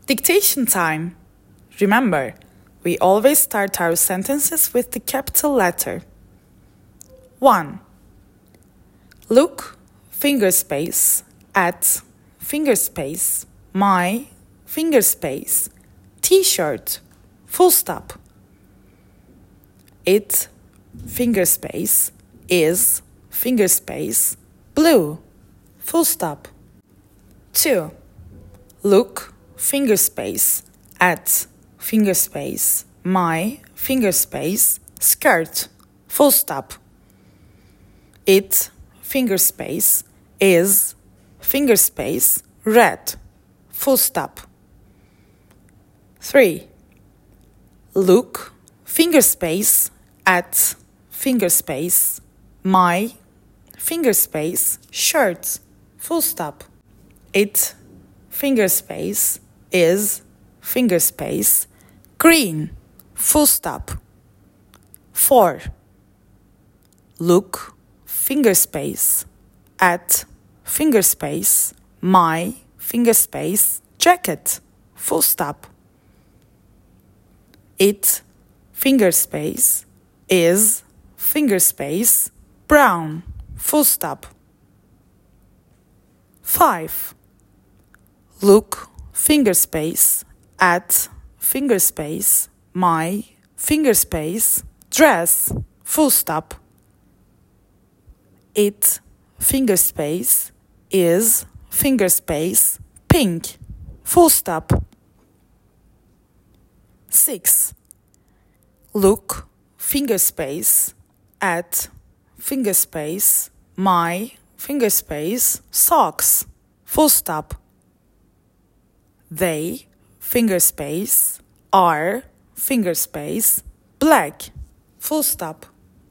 Dictation time. Remember, we always start our sentences with the capital letter. 1. Look, finger space, at, finger space, my, finger space, t-shirt, full stop. It, finger space, is, finger space, blue, full stop. 2. Look, finger space, at, finger space, my, finger space, skirt, full stop. It, finger space, is, finger space, red, full stop. 3. Look, finger space, at, finger space, my, finger space, shirt, full stop. It, finger space, is, finger space, green, full stop. 4. Look, finger space, at, finger space, my, finger space, jacket, full stop. It, finger space, is, finger space, brown, full stop. 5. Look, finger space, at, finger space, my, finger space, dress, full stop. It, finger space, is, finger space, pink, full stop. 6. Look, finger space, at, finger space, my, finger space, socks, full stop. They, finger space, are, finger space, black, full stop.